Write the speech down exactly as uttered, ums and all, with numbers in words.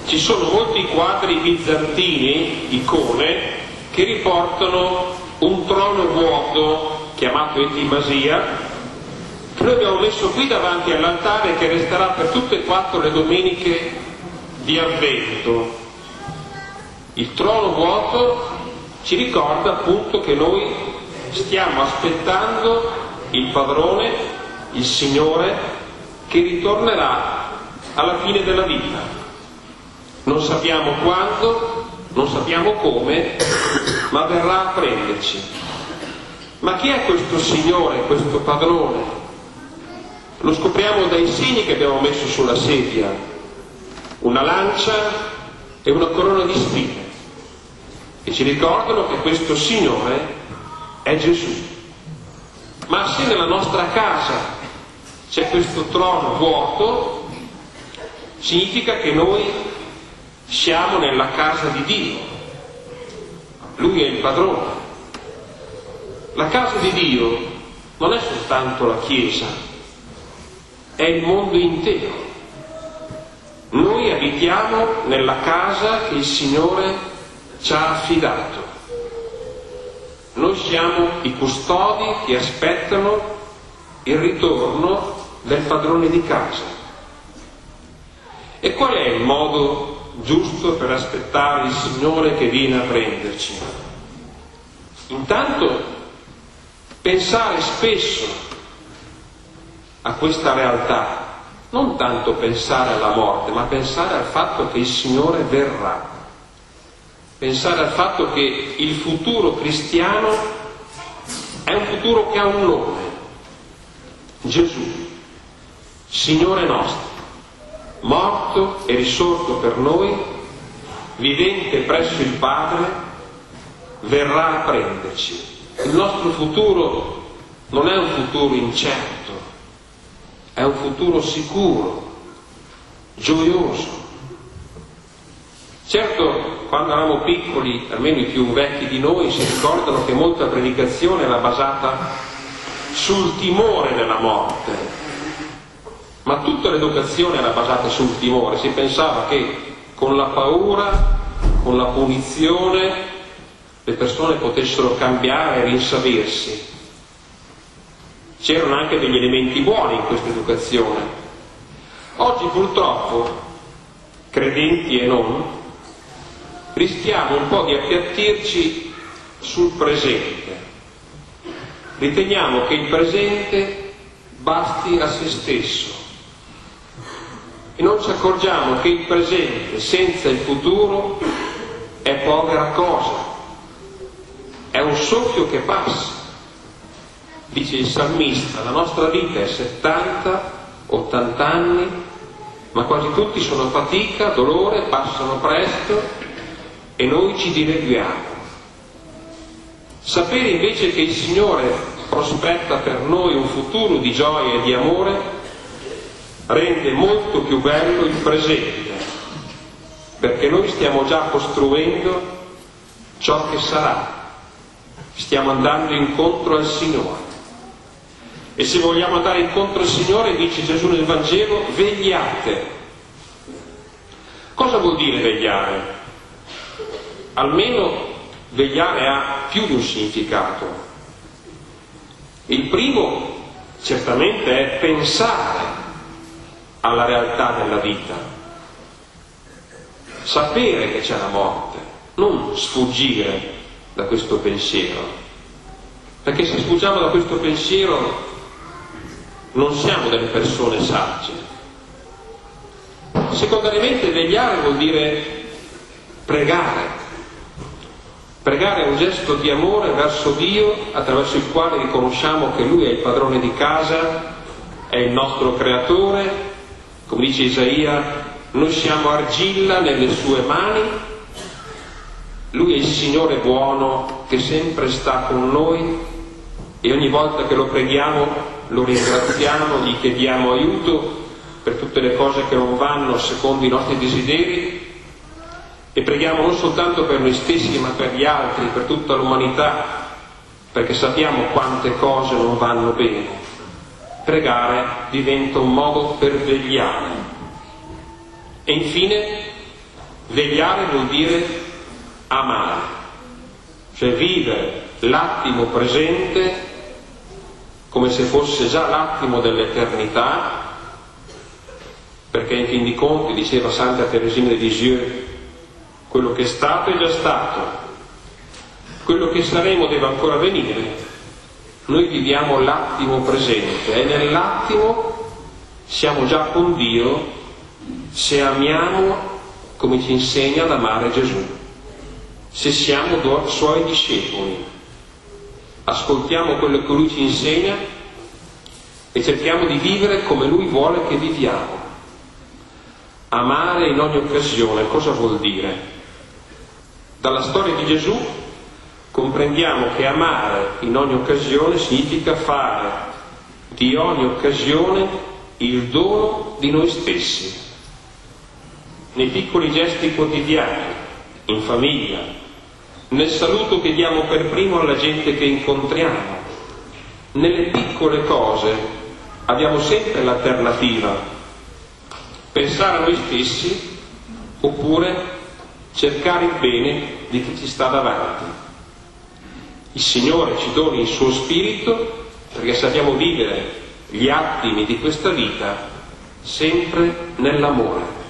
ci sono molti quadri bizantini, icone, che riportano un trono vuoto chiamato etimasia, che noi abbiamo messo qui davanti all'altare e che resterà per tutte e quattro le domeniche di Avvento. Il trono vuoto ci ricorda appunto che noi stiamo aspettando il padrone, il Signore, che ritornerà alla fine della vita. Non sappiamo quando, non sappiamo come, ma verrà a prenderci. Ma chi è questo Signore, questo padrone? Lo scopriamo dai segni che abbiamo messo sulla sedia: una lancia e una corona di spine, che ci ricordano che questo Signore è Gesù. Ma se nella nostra casa c'è questo trono vuoto, significa che noi siamo nella casa di Dio. Lui è il padrone. La casa di Dio non è soltanto la Chiesa, è il mondo intero. Noi abitiamo nella casa che il Signore ci ha affidato. Noi siamo i custodi che aspettano il ritorno del padrone di casa. E qual è il modo giusto per aspettare il Signore che viene a prenderci? Intanto pensare spesso a questa realtà, non tanto pensare alla morte, ma pensare al fatto che il Signore verrà, pensare al fatto che il futuro cristiano è un futuro che ha un nome: Gesù, Signore nostro, morto e risorto per noi, vivente presso il Padre, verrà a prenderci. Il nostro futuro non è un futuro incerto, è un futuro sicuro, gioioso. Certo, quando eravamo piccoli, almeno i più vecchi di noi, si ricordano che molta predicazione era basata sul timore della morte, ma tutta l'educazione era basata sul timore. Si pensava che con la paura, con la punizione, le persone potessero cambiare e rinsavirsi. C'erano anche degli elementi buoni in questa educazione. Oggi purtroppo, credenti e non, rischiamo un po' di appiattirci sul presente. Riteniamo che il presente basti a se stesso e non ci accorgiamo che il presente senza il futuro è povera cosa, è un soffio che passa. Dice il salmista: la nostra vita è settanta, ottanta anni, ma quasi tutti sono fatica, dolore, passano presto e noi ci dileguiamo. Sapere invece che il Signore prospetta per noi un futuro di gioia e di amore rende molto più bello il presente, perché noi stiamo già costruendo ciò che sarà, stiamo andando incontro al Signore. E se vogliamo andare incontro al Signore, dice Gesù nel Vangelo, vegliate. Cosa vuol dire vegliare? Almeno vegliare ha più di un significato. Il primo certamente è pensare alla realtà della vita, sapere che c'è la morte, non sfuggire da questo pensiero, perché se sfuggiamo da questo pensiero non siamo delle persone sagge. Secondariamente, vegliare vuol dire pregare. Pregare è un gesto di amore verso Dio, attraverso il quale riconosciamo che Lui è il padrone di casa, è il nostro creatore. Come dice Isaia, noi siamo argilla nelle sue mani. Lui è il Signore buono che sempre sta con noi e ogni volta che lo preghiamo lo ringraziamo, gli chiediamo aiuto per tutte le cose che non vanno secondo i nostri desideri e preghiamo non soltanto per noi stessi ma per gli altri, per tutta l'umanità, perché sappiamo quante cose non vanno bene. Pregare diventa un modo per vegliare. E infine Vegliare vuol dire amare, cioè vivere l'attimo presente come se fosse già l'attimo dell'eternità, perché in fin dei conti, diceva Santa Teresina di Lisieux, quello che è stato è già stato, quello che saremo deve ancora venire. Noi viviamo l'attimo presente e nell'attimo siamo già con Dio se amiamo come ci insegna ad amare Gesù, se siamo Suoi discepoli, ascoltiamo quello che Lui ci insegna e cerchiamo di vivere come Lui vuole che viviamo. Amare in ogni occasione cosa vuol dire? Dalla storia di Gesù comprendiamo che amare in ogni occasione significa fare di ogni occasione il dono di noi stessi, nei piccoli gesti quotidiani, in famiglia, nel saluto che diamo per primo alla gente che incontriamo. Nelle piccole cose abbiamo sempre l'alternativa: pensare a noi stessi oppure cercare il bene di chi ci sta davanti. Il Signore ci doni il suo spirito perché sappiamo vivere gli attimi di questa vita sempre nell'amore.